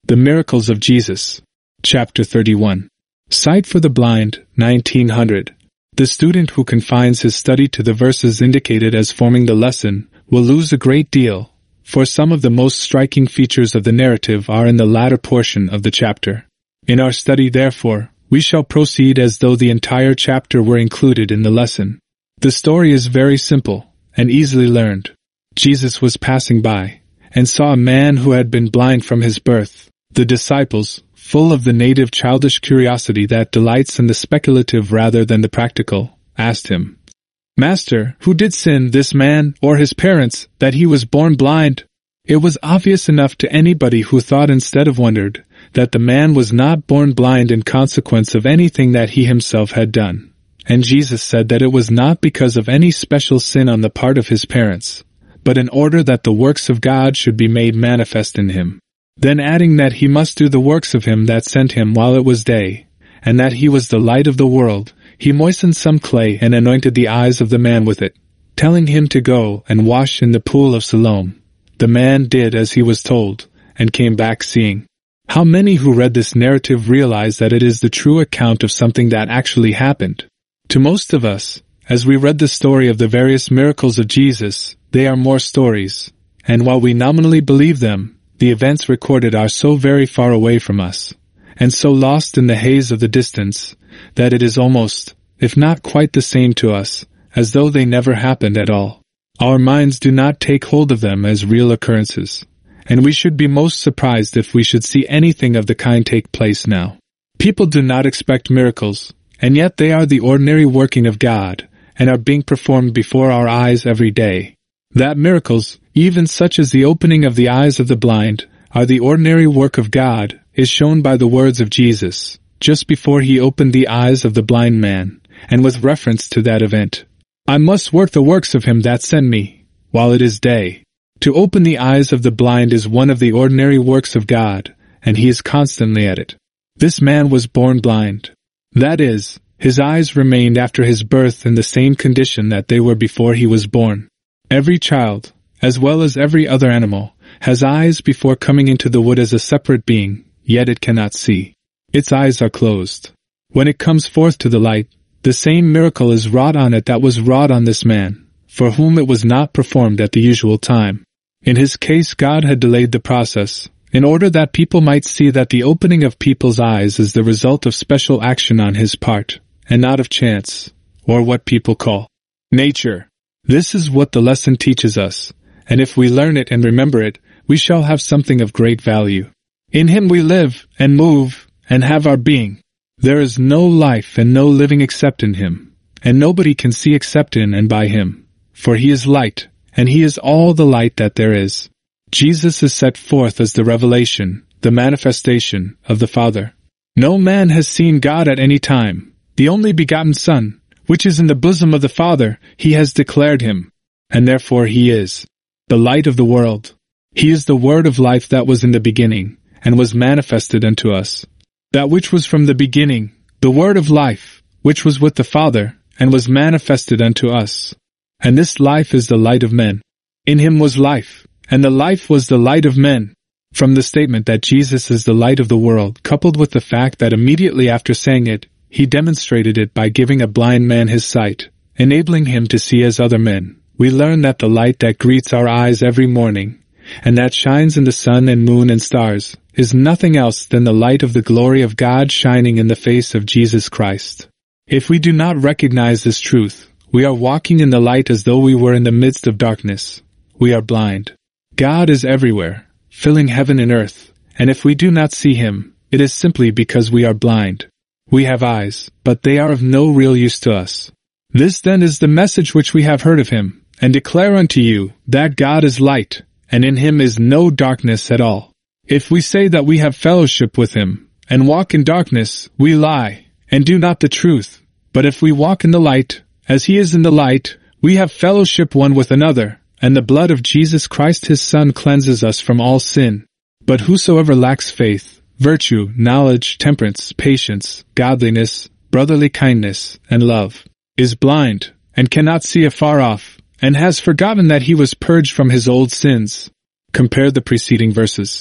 The Miracles of Jesus. Chapter 31. Sight for the Blind, 1900. The student who confines his study to the verses indicated as forming the lesson will lose a great deal, for some of the most striking features of the narrative are in the latter portion of the chapter. In our study, therefore, we shall proceed as though the entire chapter were included in the lesson. The story is very simple and easily learned. Jesus was passing by and saw a man who had been blind from his birth. The disciples, full of the native childish curiosity that delights in the speculative rather than the practical, asked him, "Master, who did sin, this man or his parents, that he was born blind?" It was obvious enough to anybody who thought instead of wondered that the man was not born blind in consequence of anything that he himself had done. And Jesus said that it was not because of any special sin on the part of his parents, but in order that the works of God should be made manifest in him. Then adding that he must do the works of him that sent him while it was day, and that he was the light of the world, he moistened some clay and anointed the eyes of the man with it, telling him to go and wash in the pool of Siloam. The man did as he was told, and came back seeing. How many who read this narrative realize that it is the true account of something that actually happened? To most of us, as we read the story of the various miracles of Jesus, they are more stories, and while we nominally believe them, the events recorded are so very far away from us, and so lost in the haze of the distance, that it is almost, if not quite the same to us, as though they never happened at all. Our minds do not take hold of them as real occurrences, and we should be most surprised if we should see anything of the kind take place now. People do not expect miracles, and yet they are the ordinary working of God, and are being performed before our eyes every day. That miracles, even such as the opening of the eyes of the blind, are the ordinary work of God, is shown by the words of Jesus, just before he opened the eyes of the blind man, and with reference to that event. "I must work the works of him that sent me, while it is day." To open the eyes of the blind is one of the ordinary works of God, and he is constantly at it. This man was born blind. That is, his eyes remained after his birth in the same condition that they were before he was born. Every child, as well as every other animal, has eyes before coming into the wood as a separate being, yet it cannot see. Its eyes are closed. When it comes forth to the light, the same miracle is wrought on it that was wrought on this man, for whom it was not performed at the usual time. In his case, God had delayed the process, in order that people might see that the opening of people's eyes is the result of special action on his part, and not of chance, or what people call nature. This is what the lesson teaches us, and if we learn it and remember it, we shall have something of great value. In him we live, and move, and have our being. There is no life and no living except in him, and nobody can see except in and by him, for he is light, and he is all the light that there is. Jesus is set forth as the revelation, the manifestation, of the Father. No man has seen God at any time. The only begotten Son, which is in the bosom of the Father, he has declared him, and therefore he is the light of the world. He is the word of life that was in the beginning, and was manifested unto us. That which was from the beginning, the word of life, which was with the Father, and was manifested unto us. And this life is the light of men. In him was life, and the life was the light of men. From the statement that Jesus is the light of the world, coupled with the fact that immediately after saying it, he demonstrated it by giving a blind man his sight, enabling him to see as other men, we learn that the light that greets our eyes every morning, and that shines in the sun and moon and stars, is nothing else than the light of the glory of God shining in the face of Jesus Christ. If we do not recognize this truth, we are walking in the light as though we were in the midst of darkness. We are blind. God is everywhere, filling heaven and earth, and if we do not see him, it is simply because we are blind. We have eyes, but they are of no real use to us. This then is the message which we have heard of him, and declare unto you, that God is light, and in him is no darkness at all. If we say that we have fellowship with him, and walk in darkness, we lie, and do not the truth. But if we walk in the light, as he is in the light, we have fellowship one with another, and the blood of Jesus Christ his Son cleanses us from all sin. But whosoever lacks faith, virtue, knowledge, temperance, patience, godliness, brotherly kindness, and love, is blind, and cannot see afar off, and has forgotten that he was purged from his old sins. Compare the preceding verses.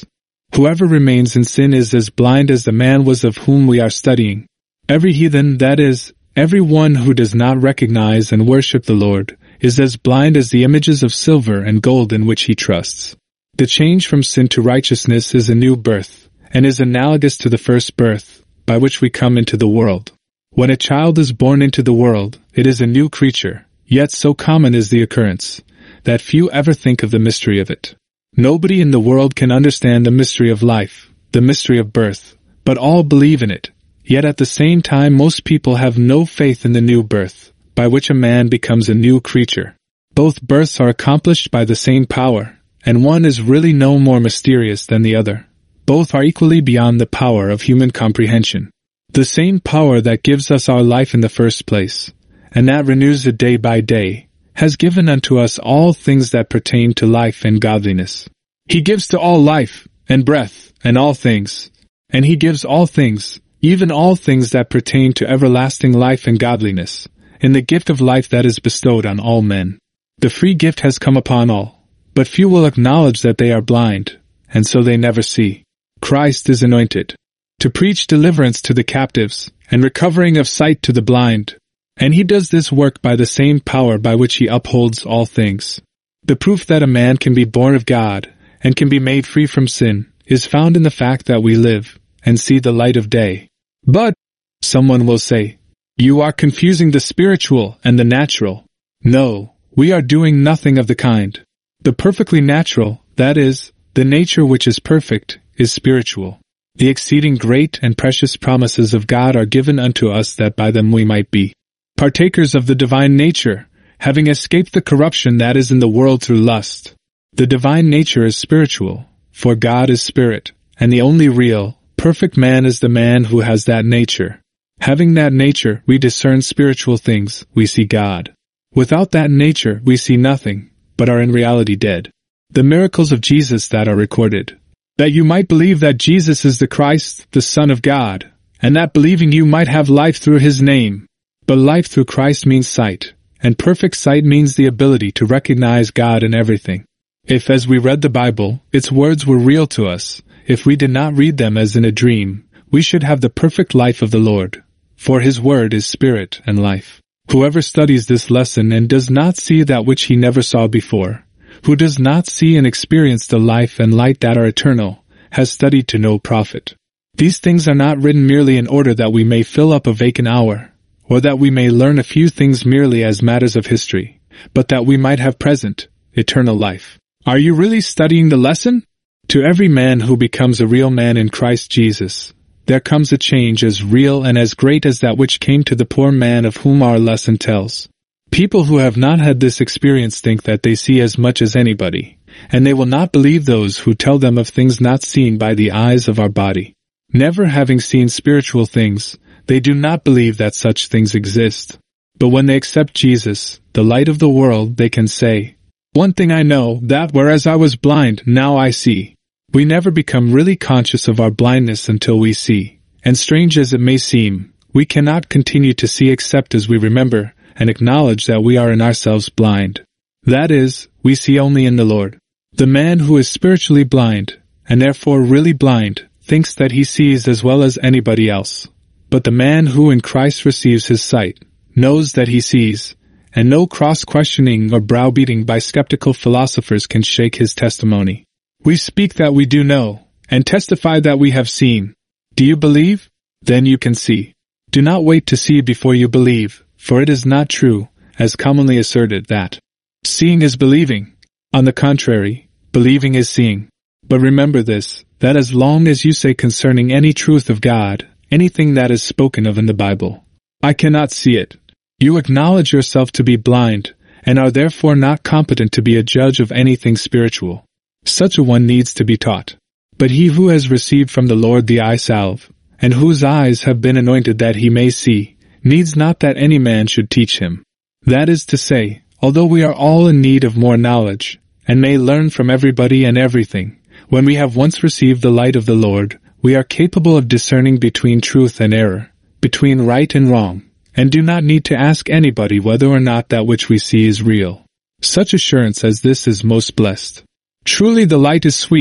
Whoever remains in sin is as blind as the man was of whom we are studying. Every heathen, that is, every one who does not recognize and worship the Lord, is as blind as the images of silver and gold in which he trusts. The change from sin to righteousness is a new birth, and is analogous to the first birth, by which we come into the world. When a child is born into the world, it is a new creature, yet so common is the occurrence, that few ever think of the mystery of it. Nobody in the world can understand the mystery of life, the mystery of birth, but all believe in it. Yet at the same time most people have no faith in the new birth, by which a man becomes a new creature. Both births are accomplished by the same power, and one is really no more mysterious than the other. Both are equally beyond the power of human comprehension. The same power that gives us our life in the first place, and that renews it day by day, has given unto us all things that pertain to life and godliness. He gives to all life, and breath, and all things. And he gives all things, even all things that pertain to everlasting life and godliness, in the gift of life that is bestowed on all men. The free gift has come upon all, but few will acknowledge that they are blind, and so they never see. Christ is anointed to preach deliverance to the captives, and recovering of sight to the blind. And he does this work by the same power by which he upholds all things. The proof that a man can be born of God, and can be made free from sin, is found in the fact that we live, and see the light of day. But, someone will say, you are confusing the spiritual and the natural. No, we are doing nothing of the kind. The perfectly natural, that is, the nature which is perfect, is spiritual. The exceeding great and precious promises of God are given unto us that by them we might be partakers of the divine nature, having escaped the corruption that is in the world through lust. The divine nature is spiritual, for God is spirit, and the only real, perfect man is the man who has that nature. Having that nature, we discern spiritual things, we see God. Without that nature, we see nothing, but are in reality dead. The miracles of Jesus that are recorded, that you might believe that Jesus is the Christ, the Son of God, and that believing you might have life through his name. But life through Christ means sight, and perfect sight means the ability to recognize God in everything. If as we read the Bible, its words were real to us, if we did not read them as in a dream, we should have the perfect life of the Lord, for his word is spirit and life. Whoever studies this lesson and does not see that which he never saw before, who does not see and experience the life and light that are eternal, has studied to no profit. These things are not written merely in order that we may fill up a vacant hour, or that we may learn a few things merely as matters of history, but that we might have present, eternal life. Are you really studying the lesson? To every man who becomes a real man in Christ Jesus, there comes a change as real and as great as that which came to the poor man of whom our lesson tells. People who have not had this experience think that they see as much as anybody, and they will not believe those who tell them of things not seen by the eyes of our body. Never having seen spiritual things, they do not believe that such things exist. But when they accept Jesus, the light of the world, they can say, one thing I know, that whereas I was blind, now I see. We never become really conscious of our blindness until we see, and strange as it may seem, we cannot continue to see except as we remember and acknowledge that we are in ourselves blind. That is, we see only in the Lord. The man who is spiritually blind, and therefore really blind, thinks that he sees as well as anybody else. But the man who in Christ receives his sight, knows that he sees, and no cross-questioning or browbeating by skeptical philosophers can shake his testimony. We speak that we do know, and testify that we have seen. Do you believe? Then you can see. Do not wait to see before you believe, for it is not true, as commonly asserted, that seeing is believing. On the contrary, believing is seeing. But remember this, that as long as you say concerning any truth of God, anything that is spoken of in the Bible, I cannot see it, you acknowledge yourself to be blind, and are therefore not competent to be a judge of anything spiritual. Such a one needs to be taught. But he who has received from the Lord the eye salve, and whose eyes have been anointed that he may see, needs not that any man should teach him. That is to say, although we are all in need of more knowledge, and may learn from everybody and everything, when we have once received the light of the Lord, we are capable of discerning between truth and error, between right and wrong, and do not need to ask anybody whether or not that which we see is real. Such assurance as this is most blessed. Truly the light is sweet,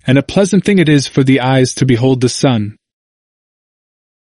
and a pleasant thing it is for the eyes to behold the sun,